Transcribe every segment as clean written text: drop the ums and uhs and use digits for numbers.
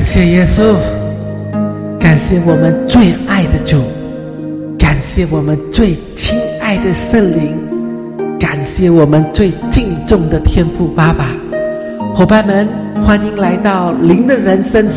谢耶稣，感谢我们最爱的主，感谢我们最亲爱的圣灵，感谢我们最敬重的天父爸爸。伙伴们，欢迎来到灵的人生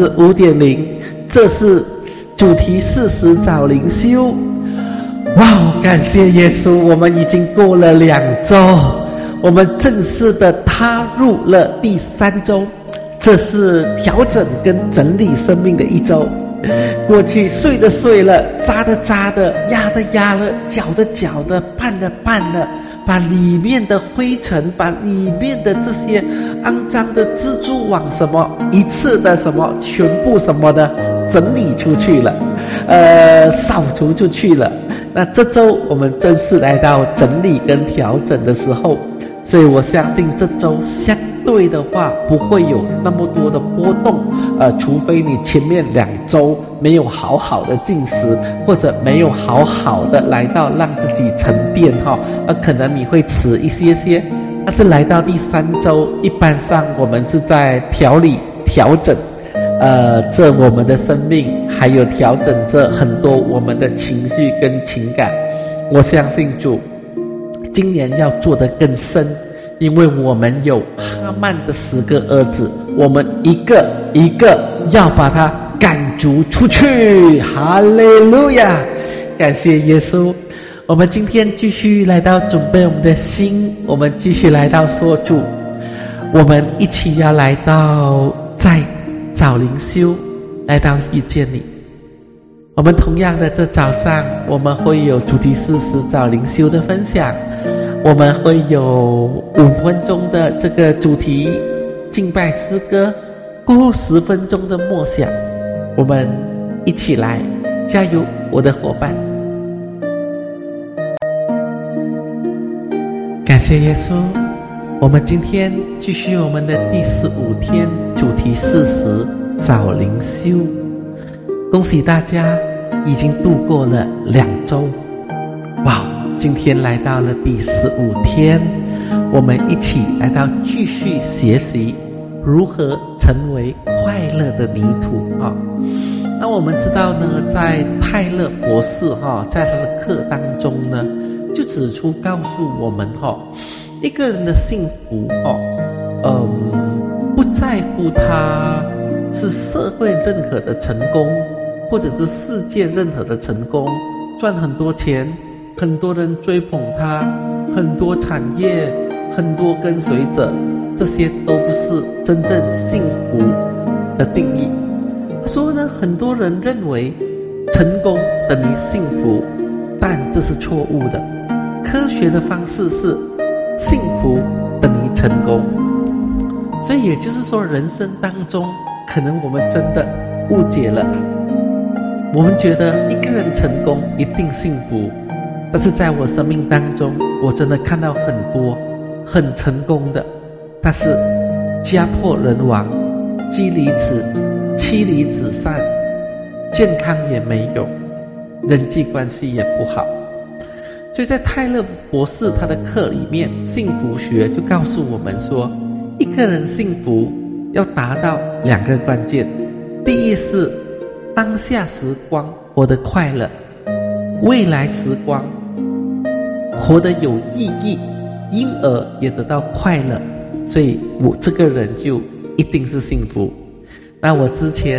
45.0，这是主题40找灵修。哇，感谢耶稣，我们已经过了2周，我们正式的踏入了第3周，这是调整跟整理生命的一周。过去睡的睡了，扎的扎的，压的压了，搅的搅的，拌的拌了，把里面的灰尘，把里面的这些肮脏的蜘蛛网什么一次的什么全部什么的整理出去了，扫除出去了。那这周我们正式来到整理跟调整的时候，所以我相信这周相对的话不会有那么多的波动，除非你前面2周没有好好的进食，或者没有好好的来到让自己沉淀可能你会迟一些些。但是来到第3周，一般上我们是在调理调整这我们的生命，还有调整这很多我们的情绪跟情感。我相信主今年要做得更深，因为我们有哈曼的10个儿子，我们一个一个要把他赶逐出去。哈利路亚，感谢耶稣。我们今天继续来到准备我们的心，我们继续来到说主，我们一起要来到在找灵修，来到遇见你。我们同样的这早上，我们会有主题40找灵修的分享，我们会有5分钟的这个主题敬拜诗歌，过后10分钟的默想。我们一起来，加油我的伙伴。感谢耶稣，我们今天继续我们的第15天，主题40找灵修。恭喜大家已经度过了2周，哇，今天来到了第15天，我们一起来到继续学习如何成为快乐的泥土那我们知道呢，在泰勒博士在他的课当中呢，就指出告诉我们一个人的幸福不在乎他是社会认可的成功，或者是世界认可的成功，赚很多钱，很多人追捧他，很多产业，很多跟随者，这些都不是真正幸福的定义。他说呢，很多人认为成功等于幸福，但这是错误的。科学的方式是幸福等于成功。所以也就是说，人生当中可能我们真的误解了，我们觉得一个人成功一定幸福，但是在我生命当中，我真的看到很多很成功的，但是家破人亡，妻离子散，健康也没有，人际关系也不好。所以在泰勒博士他的课里面，幸福学就告诉我们说，一个人幸福要达到2个关键。第一是当下时光活得快乐，未来时光活得有意义，因而也得到快乐，所以我这个人就一定是幸福。那我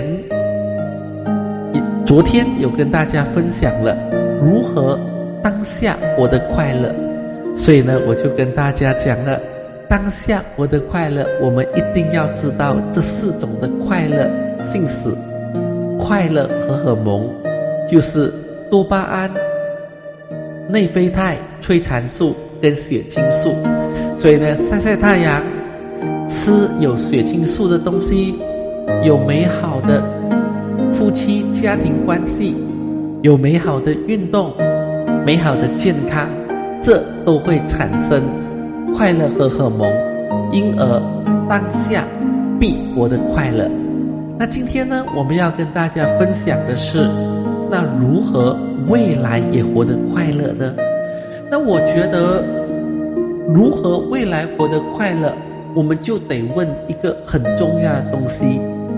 昨天有跟大家分享了如何当下活得快乐，所以呢，我就跟大家讲了，当下活得快乐，我们一定要知道这4种的快乐性质。快乐荷尔蒙就是多巴胺、内啡肽、催产素跟血清素。所以呢，晒晒太阳，吃有血清素的东西，有美好的夫妻家庭关系，有美好的运动，美好的健康，这都会产生快乐荷尔蒙，因而当下必活得快乐。那今天呢，我们要跟大家分享的是，那如何未来也活得快乐呢？那我觉得如何未来活得快乐，我们就得问一个很重要的东西，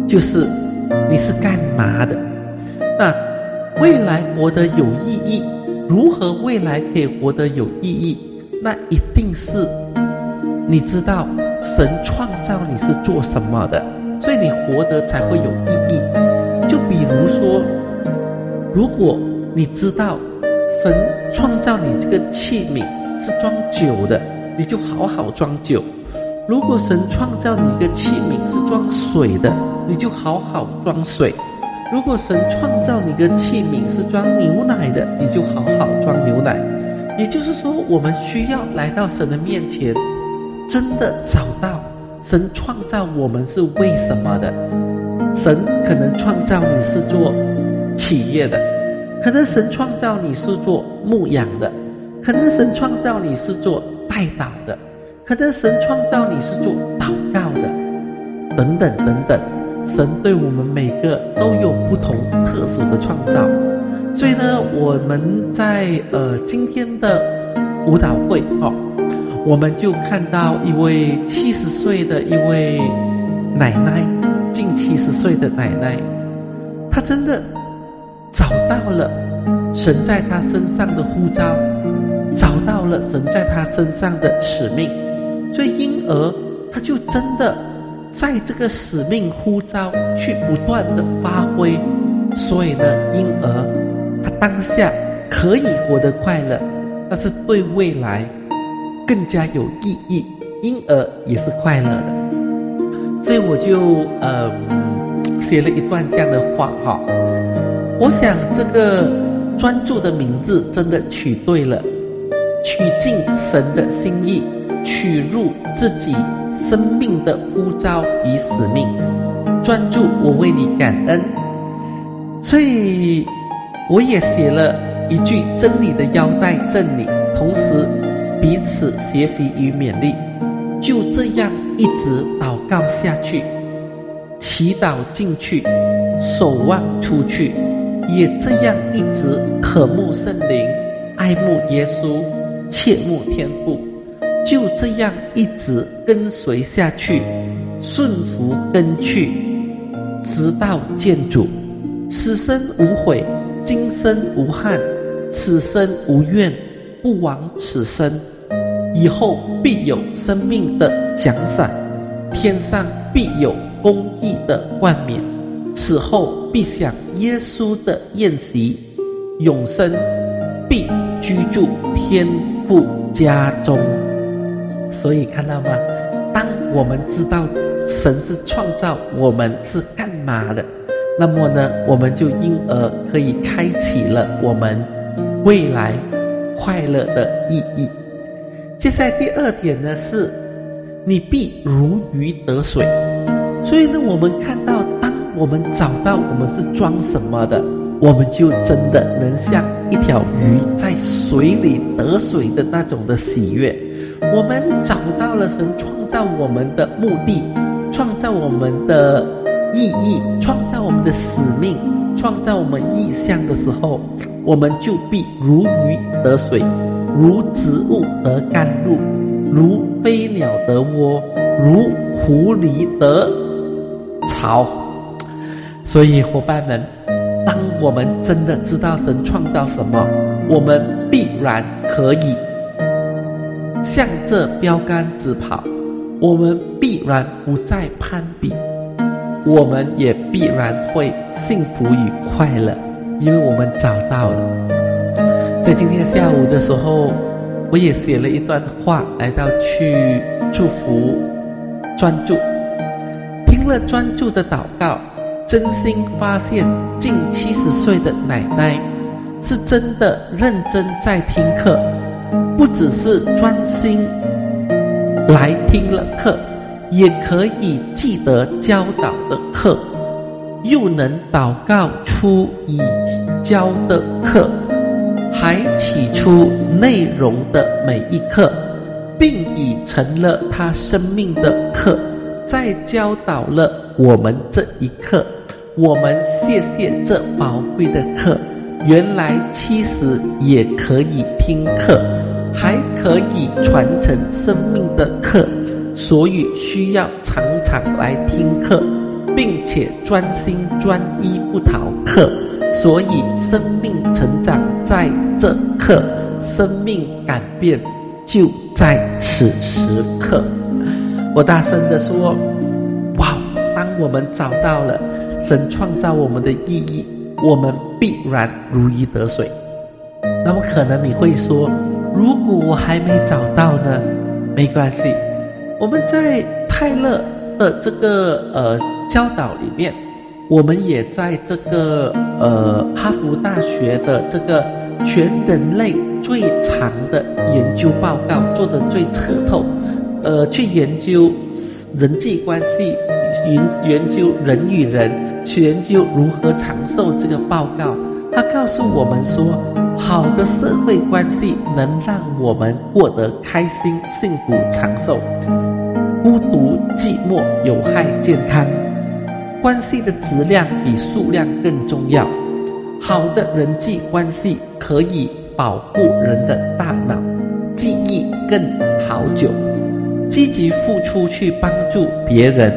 就是你是干嘛的。那未来活得有意义，如何未来可以活得有意义？那一定是你知道神创造你是做什么的，所以你活得才会有意义。就比如说，如果你知道神创造你这个器皿是装酒的，你就好好装酒；如果神创造你一个器皿是装水的，你就好好装水；如果神创造你一个器皿是装牛奶的，你就好好装牛奶。也就是说，我们需要来到神的面前，真的找到神创造我们是为什么的。神可能创造你是做企业的，可能神创造你是做牧养的，可能神创造你是做代祷的，可能神创造你是做祷告的，等等等等。神对我们每个都有不同特殊的创造。所以呢，我们在今天的舞蹈会我们就看到一位70岁的一位奶奶，近70岁的奶奶，她真的找到了神在她身上的呼召，找到了神在她身上的使命，所以因而她就真的在这个使命呼召去不断的发挥。所以呢，因而她当下可以活得快乐，但是对未来更加有意义，因而也是快乐的。所以我就写了一段这样的话我想这个专注的名字真的取对了，取尽神的心意，取入自己生命的呼召与使命。专注，我为你感恩。所以我也写了一句真理的腰带赠你，同时彼此学习与勉励。就这样一直祷告下去，祈祷进去，守望出去，也这样一直渴慕圣灵，爱慕耶稣，切慕天父。就这样一直跟随下去，顺服跟去，直到见主。此生无悔，今生无憾，此生无怨，不枉此生。以后必有生命的奖赏，天上必有公义的冠冕，此后必享耶稣的宴席，永生必居住天父家中。所以看到吗？当我们知道神是创造我们是干嘛的，那么呢，我们就因而可以开启了我们未来快乐的意义。接下来第二点呢，是你必如鱼得水。所以呢，我们看到当我们找到我们是装什么的，我们就真的能像一条鱼在水里得水的那种的喜悦。我们找到了神创造我们的目的，创造我们的意义，创造我们的使命，创造我们意向的时候，我们就必如鱼得水，如植物得甘露，如飞鸟得窝，如狐狸得巢。所以伙伴们，当我们真的知道神创造什么，我们必然可以向着标杆直跑，我们必然不再攀比，我们也必然会幸福与快乐，因为我们找到了。在今天下午的时候，我也写了一段话来到去祝福专注。听了专注的祷告，真心发现近70岁的奶奶是真的认真在听课，不只是专心来听了课，也可以记得教导的课，又能祷告出已教的课，还起出内容的每一课，并已成了他生命的课，再教导了我们这一课。我们谢谢这宝贵的课，原来70也可以听课，还可以传承生命的课，所以需要常常来听课。 并且专心专一不逃课，所以生命成长在这刻，生命改变就在此时刻。我大声地说，哇，当我们找到了神创造我们的意义，我们必然如鱼得水。那么可能你会说，如果我还没找到呢？没关系，我们在泰勒的这个教导里面，我们也在这个哈佛大学的这个全人类最长的研究报告做得最彻透，去研究人际关系，研究人与人，去研究如何长寿。这个报告它告诉我们说，好的社会关系能让我们过得开心、幸福、长寿。孤独、寂寞有害健康，关系的质量比数量更重要。好的人际关系可以保护人的大脑，记忆更好久。积极付出去帮助别人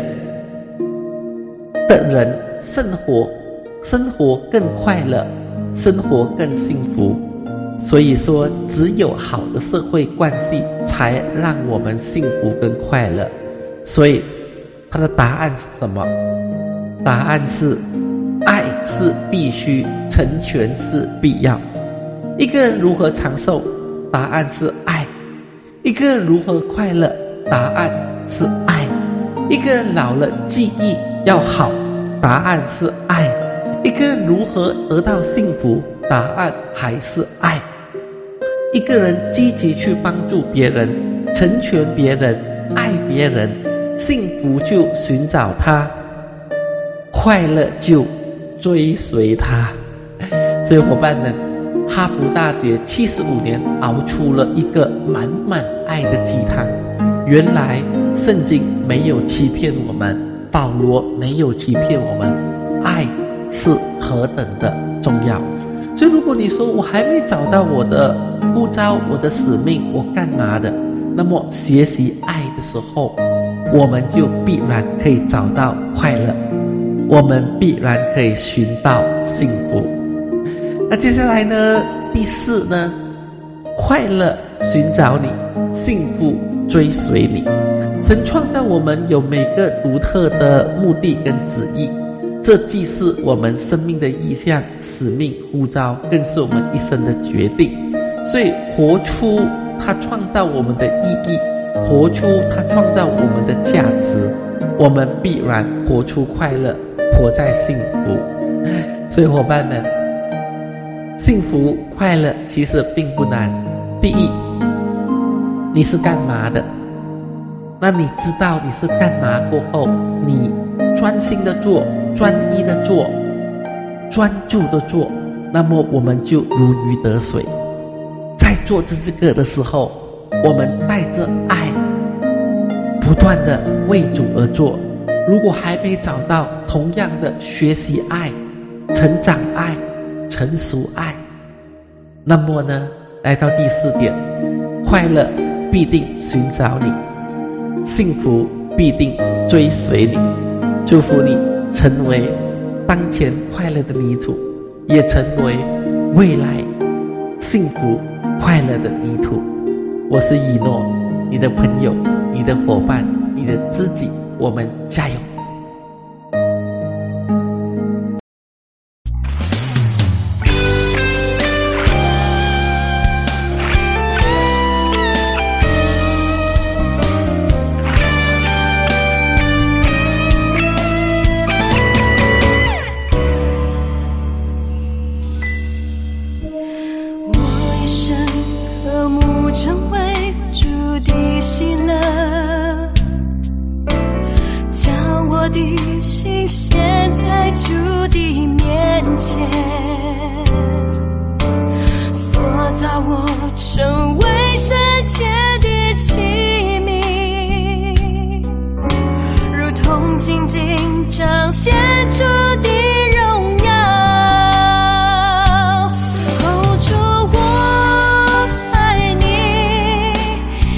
的人，生活更快乐，生活更幸福。所以说，只有好的社会关系才让我们幸福跟快乐。所以它的答案是什么？答案是爱是必须，成全是必要。一个人如何长寿？答案是爱。一个人如何快乐？答案是爱。一个人老了记忆要好，答案是爱。一个人如何得到幸福？答案还是爱。一个人积极去帮助别人，成全别人，爱别人，幸福就寻找他，快乐就追随他。所以伙伴们，哈佛大学75年熬出了一个满满爱的鸡汤。原来圣经没有欺骗我们，保罗没有欺骗我们，爱是何等的重要。所以如果你说我还没找到我的呼召，我的使命，我干嘛的？那么学习爱的时候，我们就必然可以找到快乐，我们必然可以寻到幸福。那接下来呢，第四呢，快乐寻找你，幸福追随你。神创造我们有每个独特的目的跟旨意，这既是我们生命的意向、使命、呼召，更是我们一生的决定。所以活出他创造我们的意义，活出他创造我们的价值，我们必然活出快乐，活在幸福。所以伙伴们，幸福快乐其实并不难。第一，你是干嘛的？那你知道你是干嘛过后，你专心的做，专一的做，专注的做，那么我们就如鱼得水。在做这个的时候，我们带着爱，不断的为主而做。如果还没找到，同样的学习爱，成长爱，成熟爱。那么呢，来到第四点，快乐必定寻找你，幸福必定追随你。祝福你成为当前快乐的泥土，也成为未来幸福快乐的泥土。我是以诺，你的朋友，你的伙伴，你的知己，我们加油。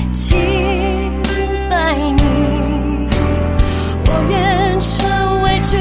成为主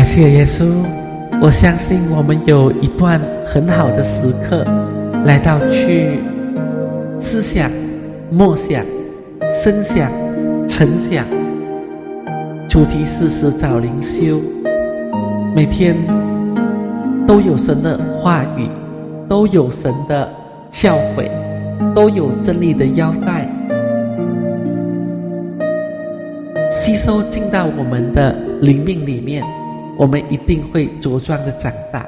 谢耶稣，我相信我们有一段很好的时刻，来到去思想、默想、深想、沉想，主题是十早灵修，每天都有神的话语，都有神的教诲，都有真理的腰带，吸收进到我们的灵命里面，我们一定会茁壮的长大。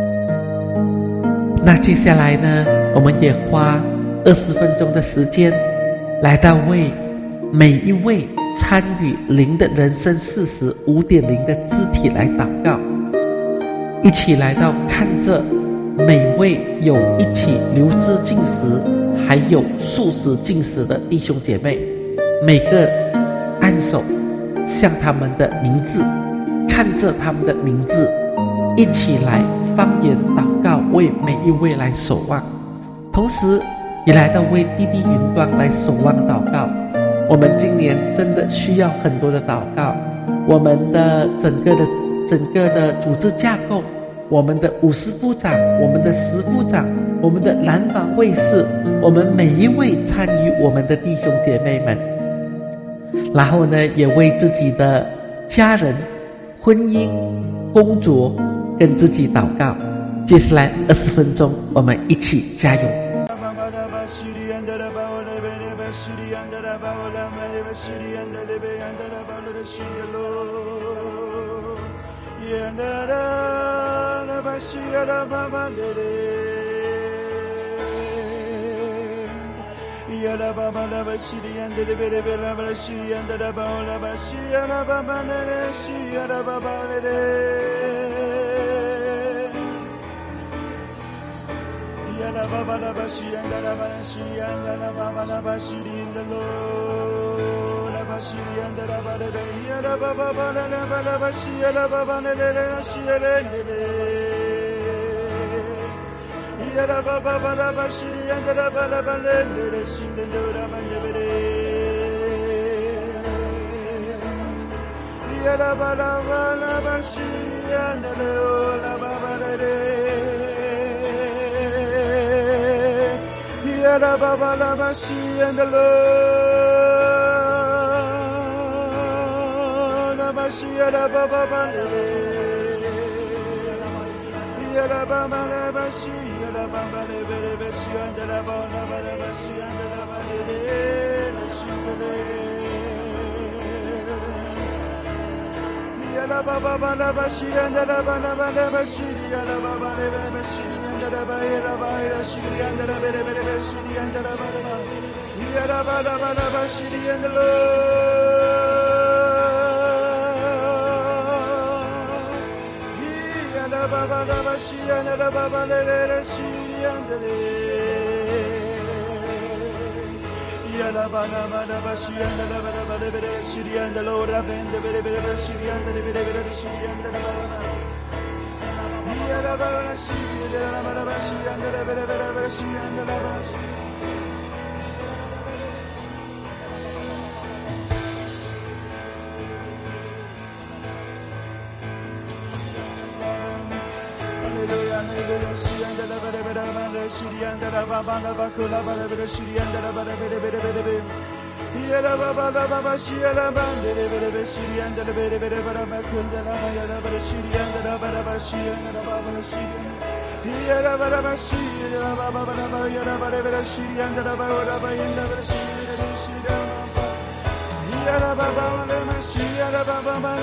那接下来呢，我们也花20分钟的时间，来到为每一位参与灵的人生40 5.0的肢体来祷告，一起来到看着每位有一起流脂禁食还有素食禁食的弟兄姐妹，每个按手向他们的名字，看着他们的名字，一起来方言祷告，为每一位来守望，同时也来到为滴滴云端来守望祷告。我们今年真的需要很多的祷告，我们的整个的组织架构，我们的50副长，我们的10副长，我们的蓝房卫士，我们每一位参与我们的弟兄姐妹们，然后呢也为自己的家人、婚姻、工作跟自己祷告。接下来20分钟，我们一起加油。 Yala baba la bashiri and the bere bere bashiri and the baba la bashiri and baba ne shi and baba le Yala baba la bashiri and the bashiri and the baba la bashiri in the lo la bashiri and the baba le Yala baba la bashiri la baba ne shi le Yala baba la bashiri and the baba la le shin the lora mandere Yala baba la bashiri and the la baba le Yala baba la bashiri and the la bashiri la baba le Yala baba la bashiri la baba le bere beshi and la baba le beshi and la baba le shindele Yala baba la bashi and la baba le beshi yala baba le bere beshi and la baba le shiri and la bere bere beshi and la baba yala baba la bashi and la baba la bashi and la baba le shi and le Yala baba la bashi and la baba le shi and the Lord and the bere shi and the bere shi and the baba Yala baba shi and la baba shi and the bere shi and the baba Shiri and the baba la bakula bere shiri and the baba bere Yala baba la baba shira bere bere shiri and the bere bakula la bere shiri and the baba shiri and the baba shiri Yala baba shiri la baba la yala bere shiri and the baba la bere shiri Yala baba la shiri la baba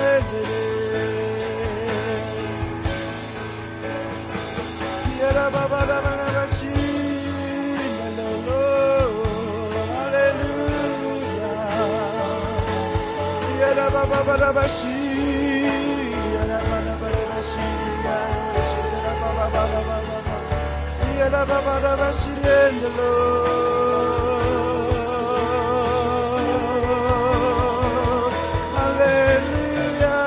Yala baba la baba shi hallelujah Yala baba la baba shi Yala baba la baba shi Yala baba la baba shi in the Lord hallelujah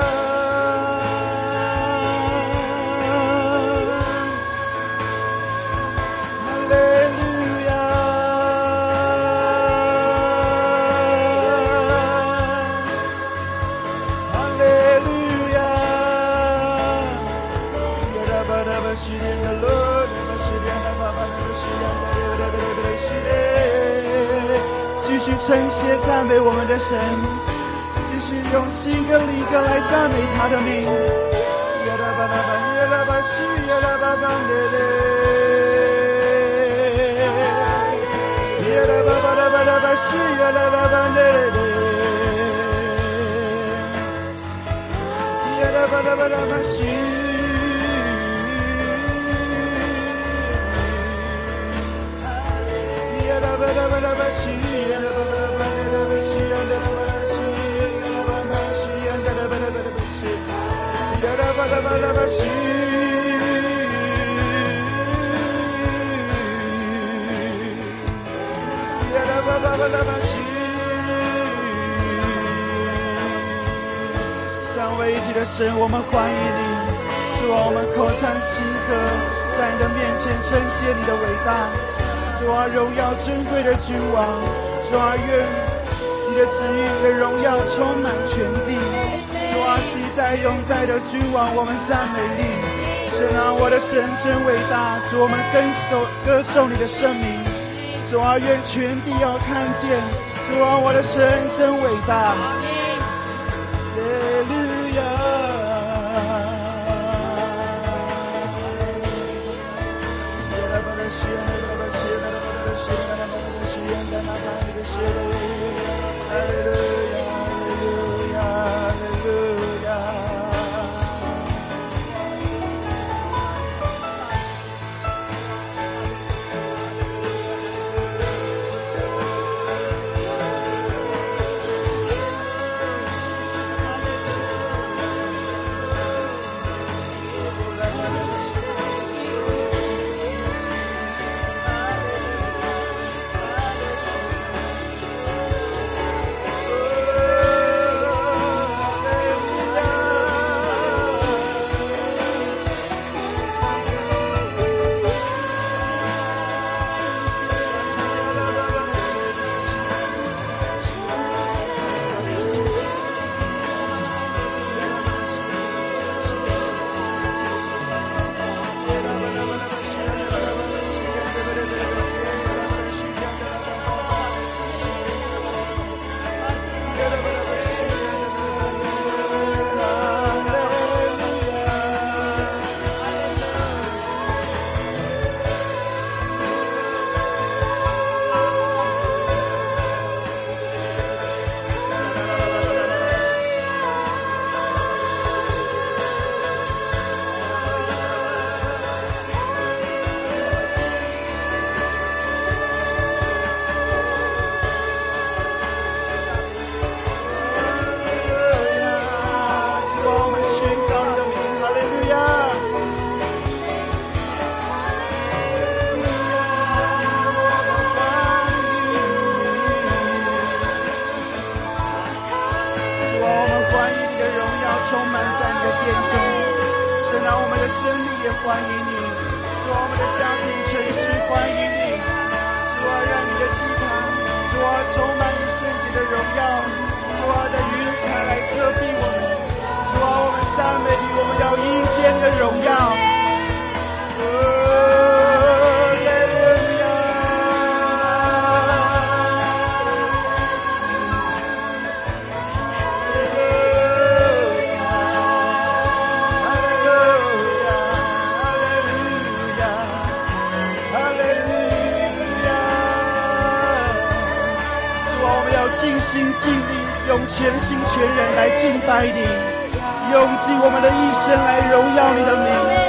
Hallelujah 续称谢赞美我们的神，继续用心跟灵歌来赞美他的名。三位一体的神，我们欢迎你，主啊，我们口唱新歌，在你的面前称谢你的伟大，主啊，荣耀尊贵的君王，主啊，愿你的旨意、你的荣耀充满全地，主啊，昔在永在的君王，我们赞美你，神啊，我的神真伟大，主，我们歌颂你的圣名，主啊，愿全地要看见，主啊，我的神真伟大。全心全人来敬拜你，用尽我们的一生来荣耀你的名。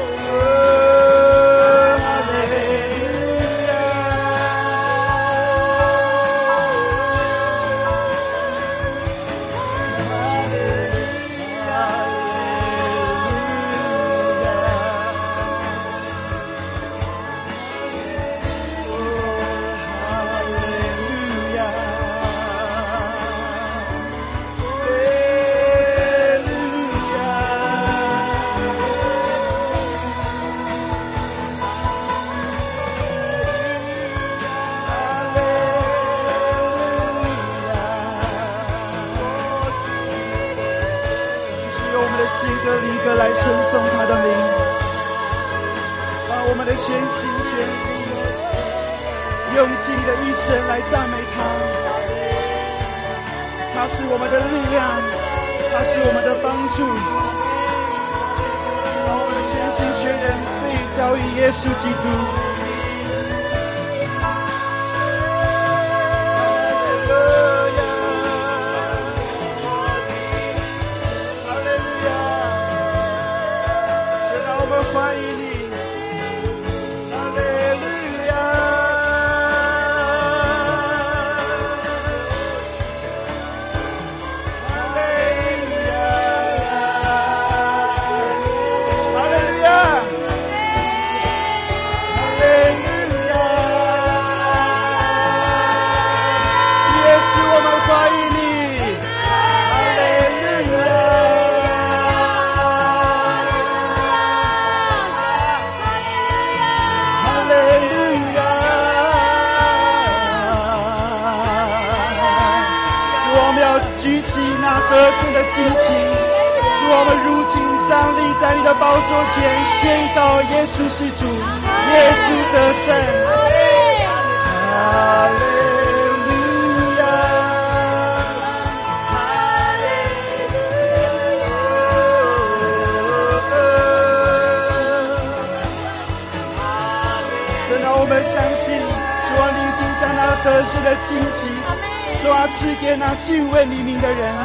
来称颂他的名，把我们的全心全意用尽你的一生来赞美他。 他是我们的力量，他是我们的帮助。让我们全心全人对焦于耶稣基督。欢迎你，哈利路亚，哈利路亚，哈利路亚，哈利路亚，耶稣，我们欢迎你，哈利路亚。举起那得胜的旌旗，主，我们如今站立在你的宝座前，宣告耶稣是主，耶稣得胜。哈利路亚，哈利路亚。真的，我们相信，主啊，你已经将那得胜的旌旗。主啊，赐给那敬畏你名的人。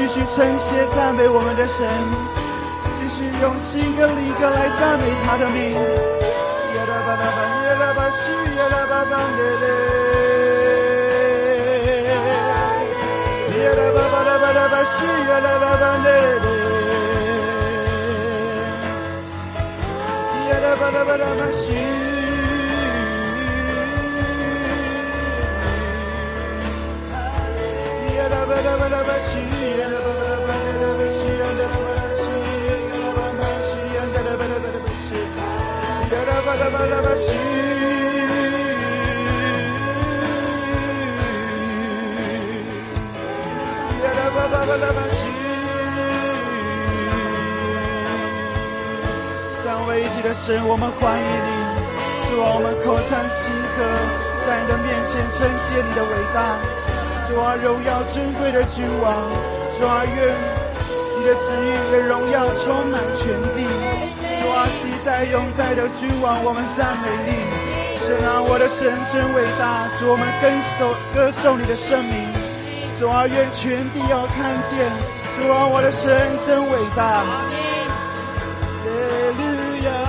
继续称谢赞美我们的神，继续用心跟灵歌来赞美他的名。耶拉巴拉巴耶拉巴西耶拉巴巴勒勒，耶拉巴巴拉巴拉巴西耶拉拉巴勒勒，耶拉巴拉巴拉巴西。三位一体的神，我们欢迎你，主啊，我们口唱诗歌，在你的面前称谢你的伟大。主啊，荣耀尊贵的君王，主啊，愿你的旨意、你的荣耀充满全地。主啊，昔在永在的君王，我们赞美你。神啊，我的神真伟大。主，我们歌颂你的圣名。主啊，愿全地要看见。主啊，我的神真伟大。耶路亚。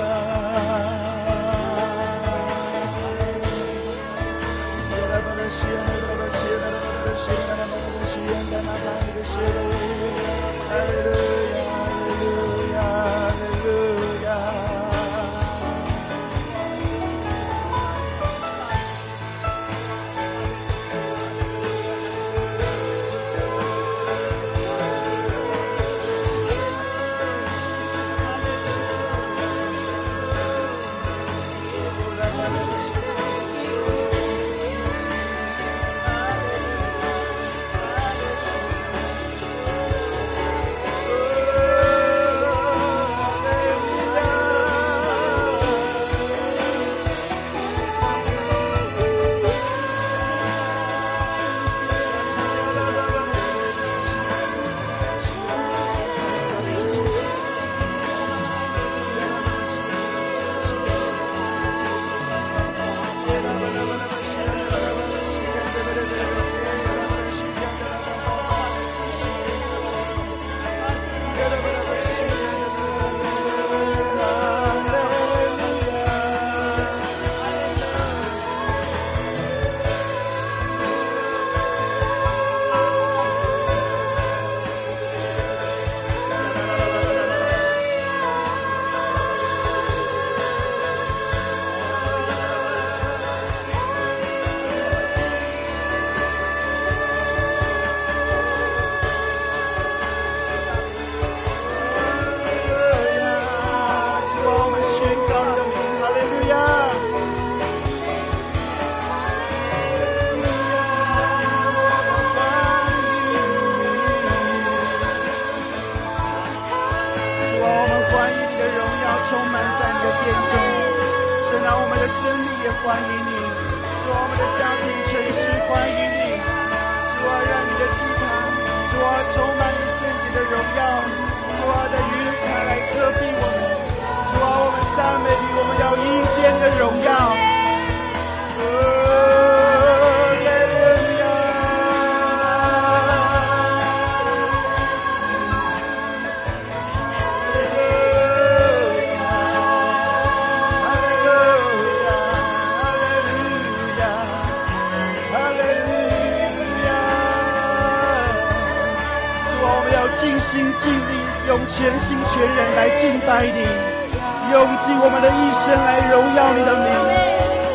全心全人来敬拜你，用尽我们的一生来荣耀你的名。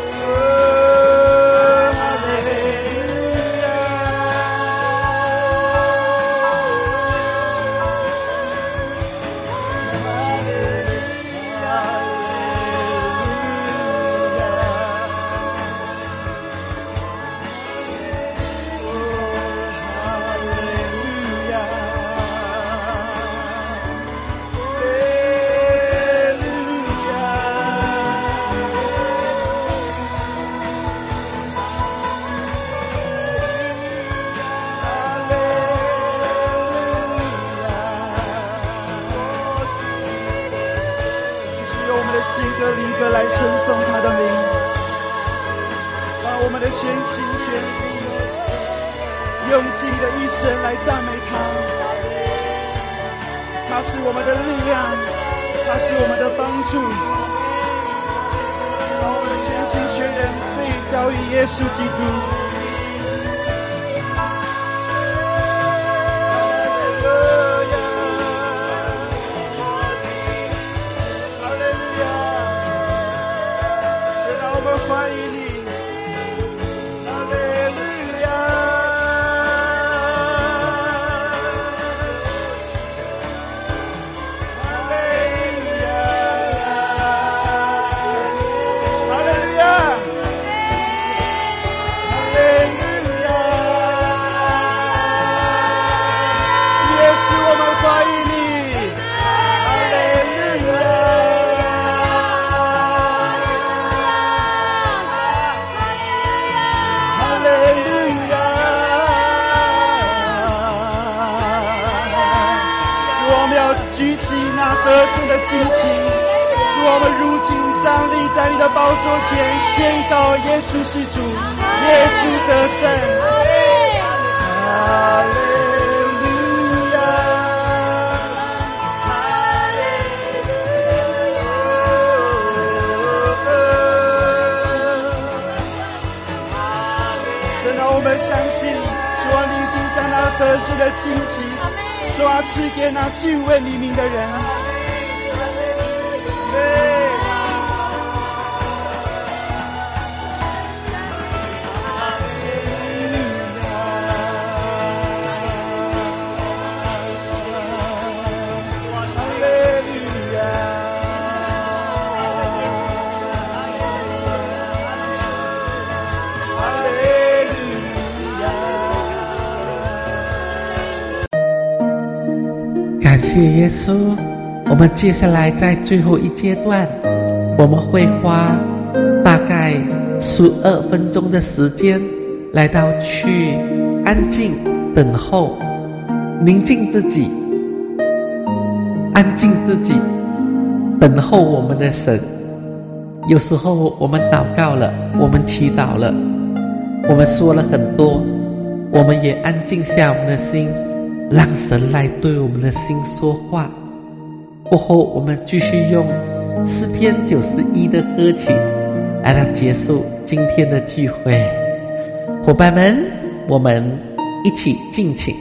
来称颂他的名，把我们的全心全意用尽你的一生来赞美他。他是我们的力量，他是我们的帮助，把我们的全心全人对交于耶稣基督。哈利路亚，现在我们欢迎你。哈利路亚，哈利路亚，哈利路亚，哈利路亚，耶稣，我们欢迎你。哈利路亚，哈利路亚，主，我们要举起那得胜的旌旗，主，我们如今站立在你的宝座前，宣告耶稣是主，耶稣得胜。哈利路亚，真的，我们相信，主啊，你已经将那得胜的旌旗，主啊，赐给那敬畏你名的人。 感谢耶稣，我们接下来在最后一阶段，我们会花大概12分钟的时间来到去安静等候，宁静自己，安静自己，等候我们的神。有时候我们祷告了，我们祈祷了，我们说了很多，我们也安静下我们的心，让神来对我们的心说话。过后我们继续用诗篇91的歌曲来到结束今天的聚会。伙伴们，我们一起敬请。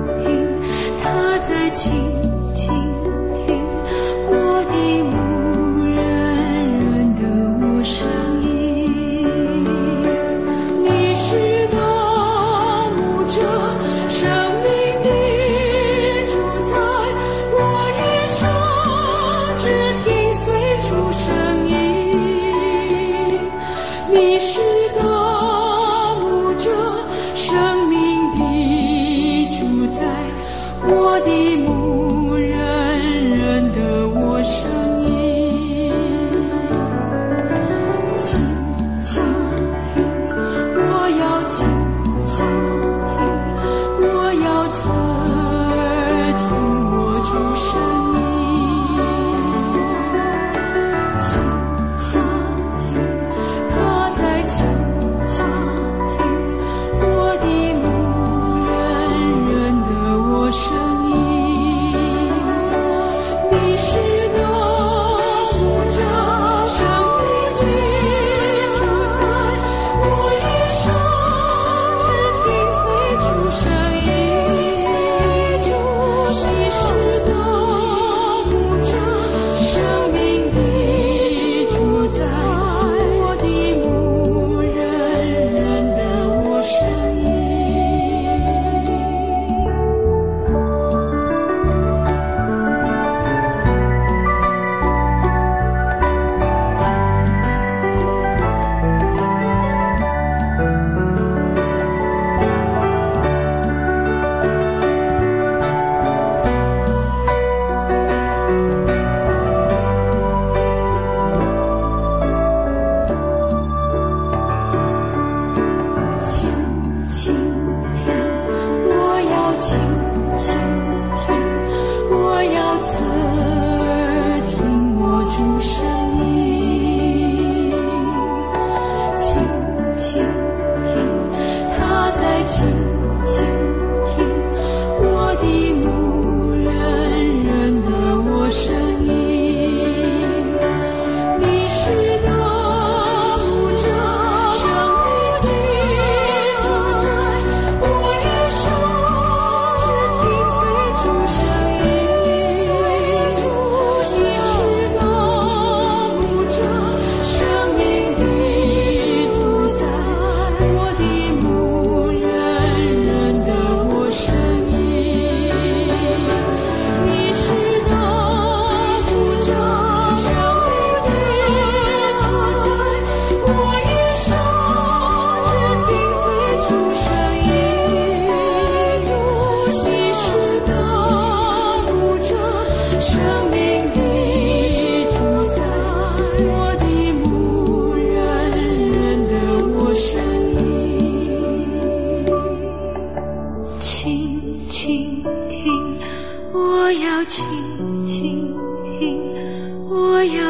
倾听我的牧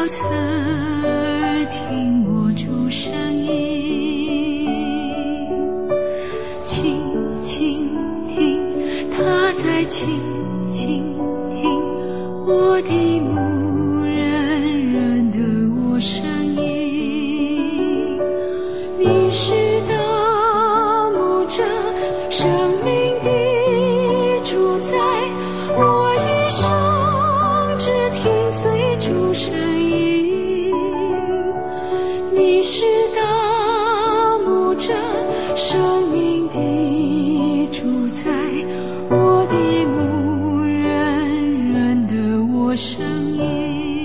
要侧耳听我主声音，倾听他在倾听我的牧人人的我声音。你是大牧者，生命的主宰，我一生只听随主声音。你是大牧者，生命的主宰，我的牧人人的我声音。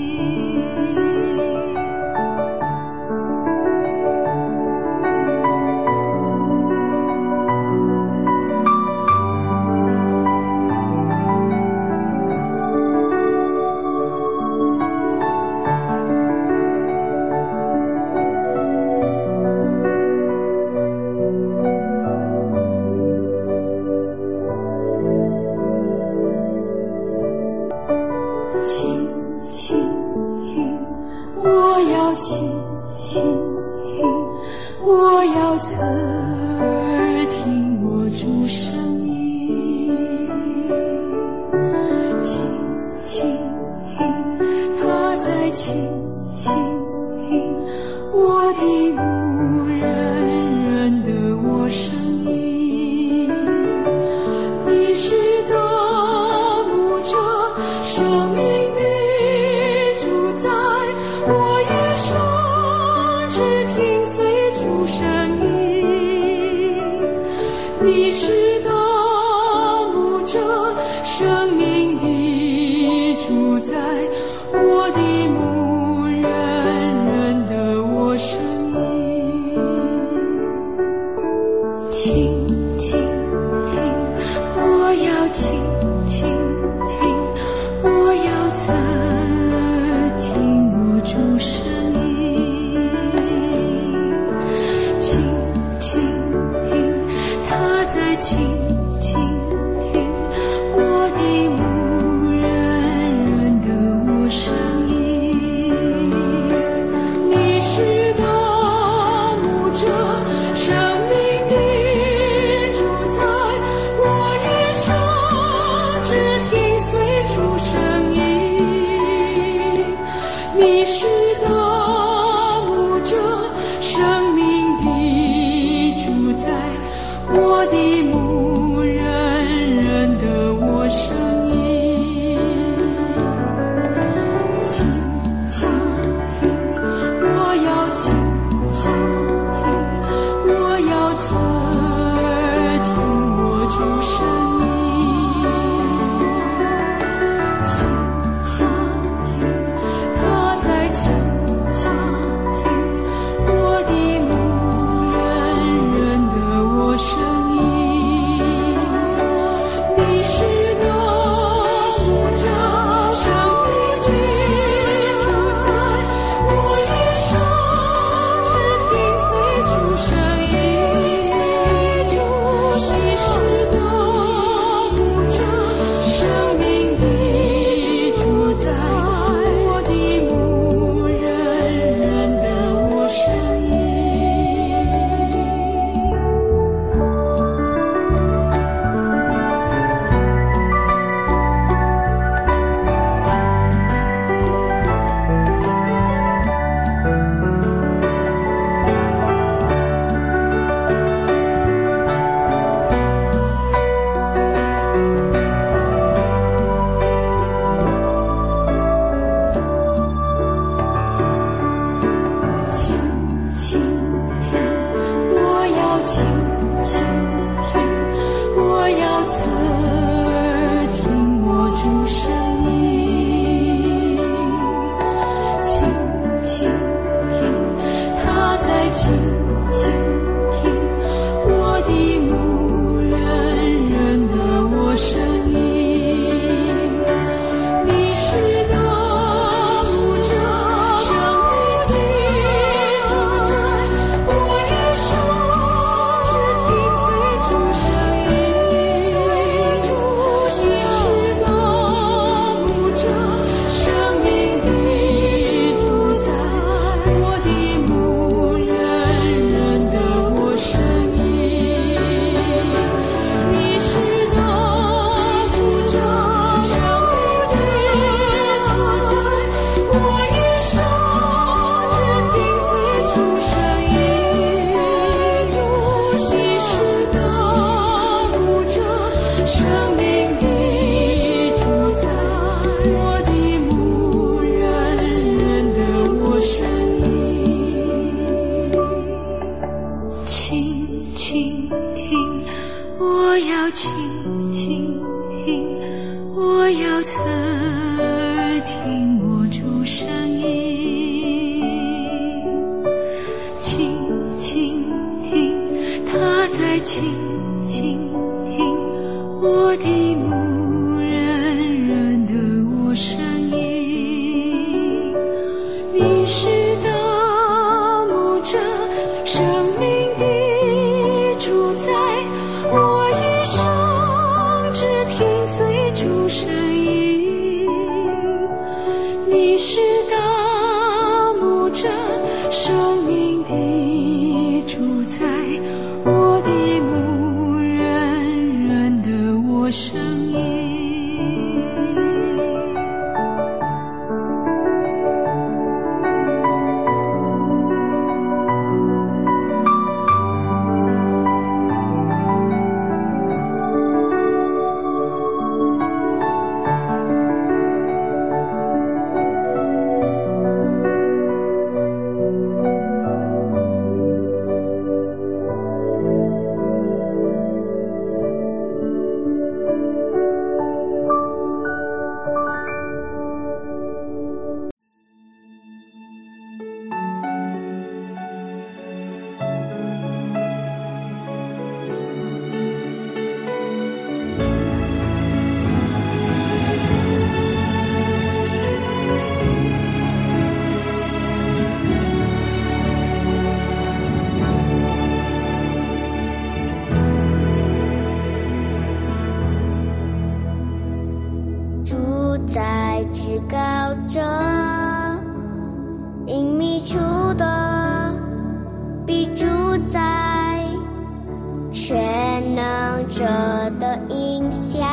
我要侧耳听我主声音，倾听他在倾听我的牧人人的我声音。你是大牧者，生命的主宰，我一生只听随主声音。你是大牧者，生命的主宰，我的牧人人的我声音。倾听，我要倾听，我要侧耳听我主声音。倾听他在倾听我的牧人人的我声音。你是大牧者，生命的主宰，我一生只听随主声音。你是大牧者，生命的主宰，我的牧人人的我声音。倾听，我要倾听，我要侧耳听我主声音。倾听他在倾听我的牧人人的我声音。你是大牧者，生命的主宰，我一生只听随主声音。你是大牧者，生命的主宰，我的牧人人的我声音。倾听，我要倾听，我要侧耳听我主声音。倾听他在倾听我的牧人人的我声音。你是大牧者，生命的主宰，我一生只听随主声音。你是大牧者，生命的主倾听我的牧人认得我声音。你是大牧者，生命的主宰，我一生只听随主声音。你是大牧者，生命的主宰，我的牧人认得我声音。 主在至高者，隐秘处的必主宰，全能者的影下，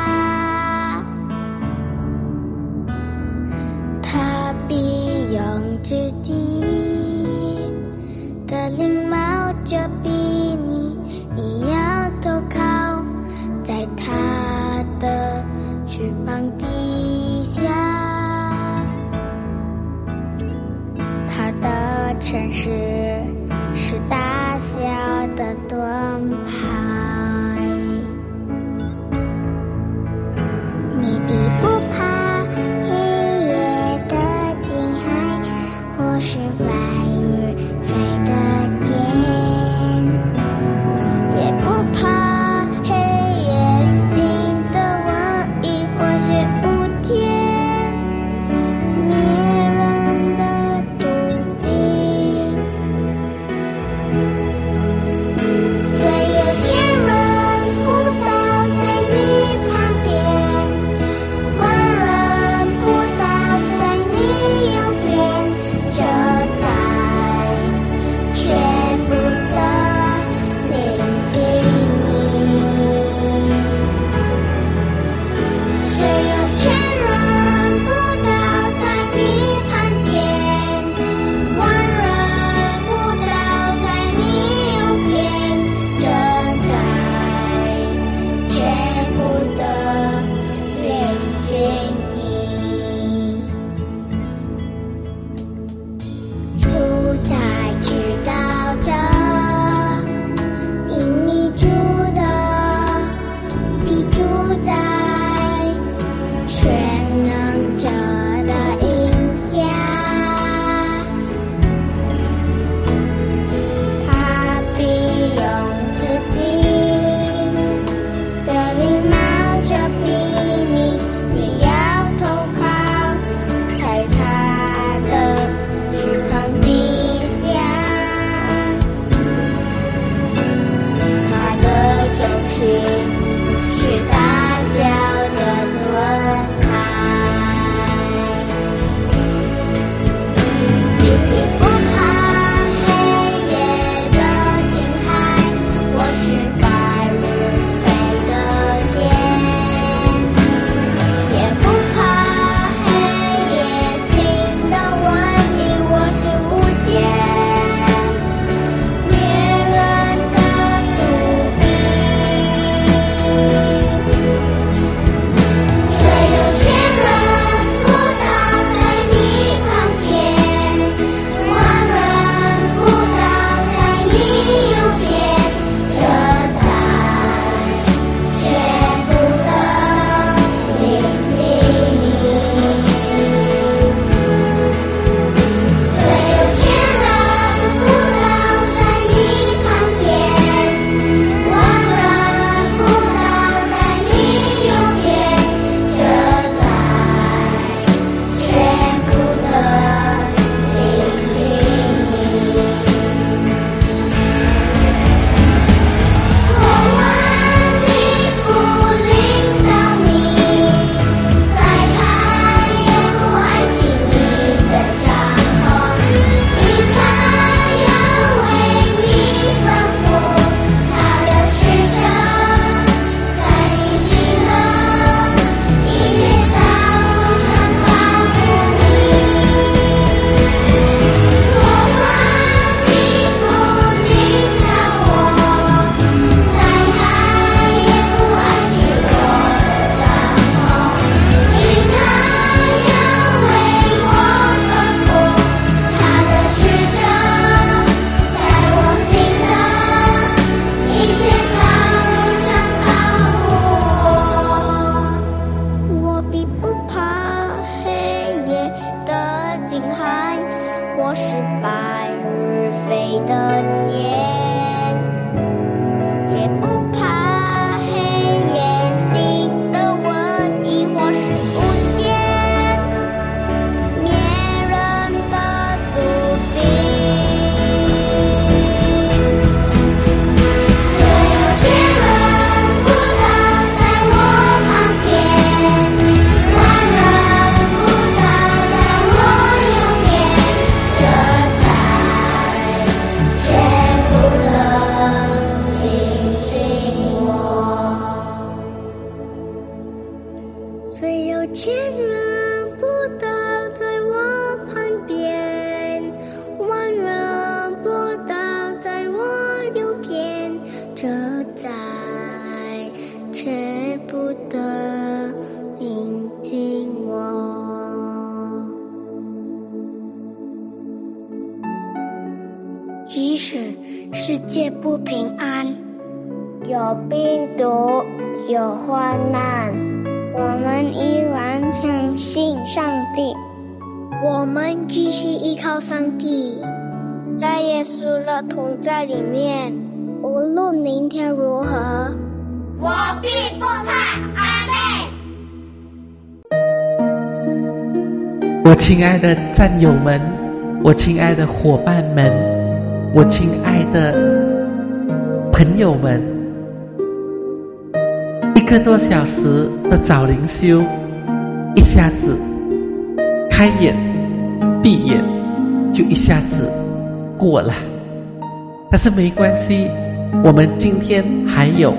他必用之地的翎毛遮蔽你，你要投靠在他的翅膀底下，他的城市是大小的盾牌，你必不怕黑夜的惊骇，或是白日晒的剑，也不怕黑夜行的瘟疫，或是无天灭人的毒敌。虽有千人扑倒在你旁边，万人扑倒在你右边，这在或是白日飞的箭，也不怕黑夜性的瘟疫或是无间灭人的毒病。虽有千人不倒在我旁边，万人不倒在我右边，这灾却不能临近我。虽有千人不倒在我旁边，万人不倒在我右边，这灾却不得临近我。即使世界不平安，有病毒，有患难，我们依然相信上帝，我们继续依靠上帝，在耶稣的同在里面，无论明天如何，我必不怕。阿们。 我亲爱的战友们，我亲爱的伙伴们，我亲爱的朋友们，1个多小时的早灵修，一下子开眼闭眼就一下子过了。但是没关系，我们今天还有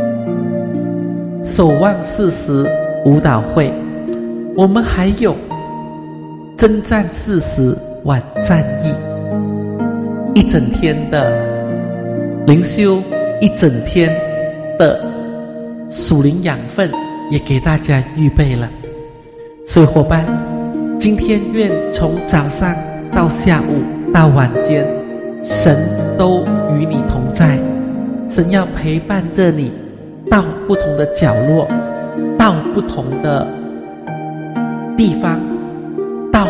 守望40舞蹈会，我们还有征战40晚战役，一整天的灵修，一整天的属灵养分也给大家预备了。所以伙伴，今天愿从早上到下午到晚间，神都与你同在，神要陪伴着你到不同的角落，到不同的地方，到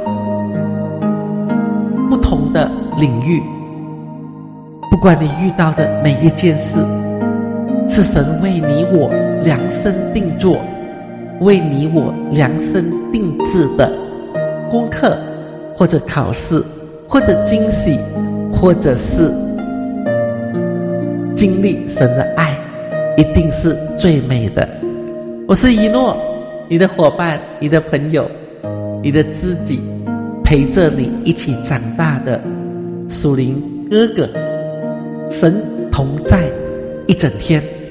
不同的领域。不管你遇到的每一件事，是神为你我量身定做，为你我量身定制的功课，或者考试，或者惊喜，或者是经历神的爱，一定是最美的。我是一诺，你的伙伴，你的朋友，你的知己，陪着你一起长大的属灵哥哥。神同在一整天。